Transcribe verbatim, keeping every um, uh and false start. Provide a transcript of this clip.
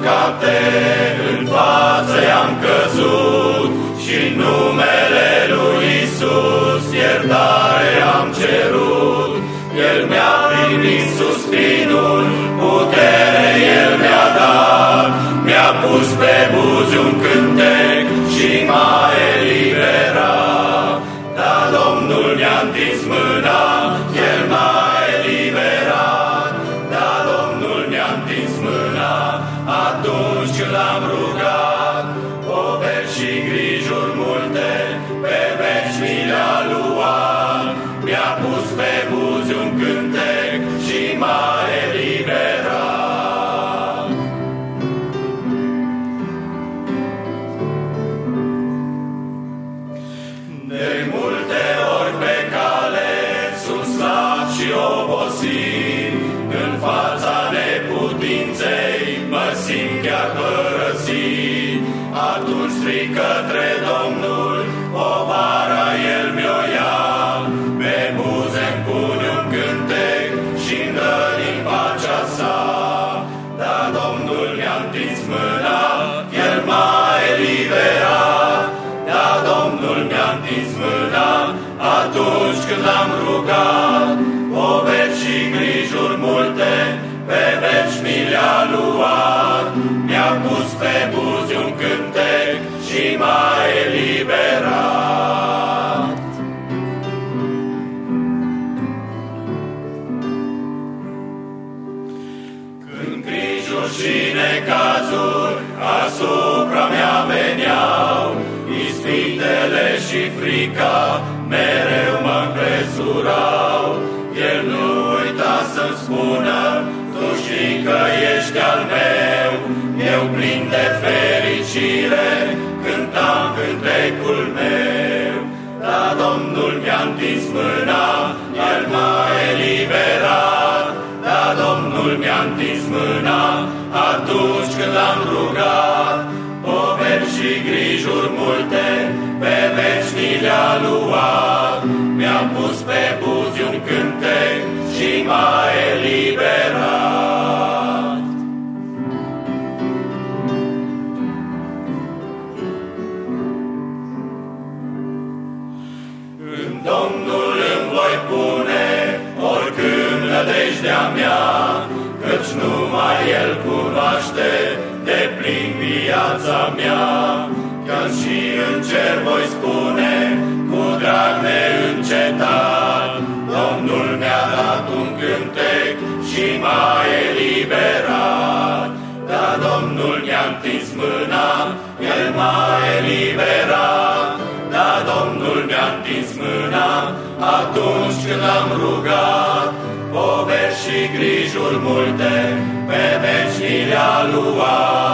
păcate, în față i-am căzut și în numele lui Iisus iertare am cerut. El mi-a primit suspinul, putere El mi-a dat, mi-a pus pe buzi un cântec și m-a eliberat. Da, Domnul mi-a întins mâna, El m-a eliberat. Da, Domnul mi-a întins mâna, atunci când l-am rugat. Poveri și grijuri multe, pe veci mi le-a luat. Mi-a pus pe buzi un cântec și m-a eliberat. De multe ori pe cale sunt slab și obosit, în fața neputinței mă simt chiar părăsit. Atunci strig către Domnul, povara El mi-o ia, pe buze-mi pune un cântec și-mi dă din pacea sa. Da, Domnul mi-a întins mâna, El m-a eliberat. Da, Domnul mi-a întins mâna, atunci când l-am rugat. Poveri și grijuri multe, pe veci mi le-a luat. Mi-a pus pe buzi un cântec și m-a eliberat. Când grijuri și necazuri asupra mea veneau, ispitele și frica mereu mă împresurau. El nu uita să-mi spună, tu știi că ești al meu. Eu plin de fericire cântam cântecul meu. Da, Domnul mi-a întins mâna, El m-a eliberat. Da, Domnul mi-a întins mâna, atunci când l-am rugat. Poveri și grijuri multe, pe veci mi le-a luat. Mi-a pus pe buzi un cântec și m-a eliberat. În Domnul îmi voi pune oricând nădejdea mea, căci numai El cunoaște deplin viața mea. Chiar și în cer voi spune, cu drag neîncetat, Domnul mi-a dat un cântec și m-a eliberat. Da, Domnul mi-a întins mâna, El m-a eliberat. Da, Domnul mi-a întins mâna, atunci când l-am rugat. Poveri și grijuri multe, pe veci mi le-a luat.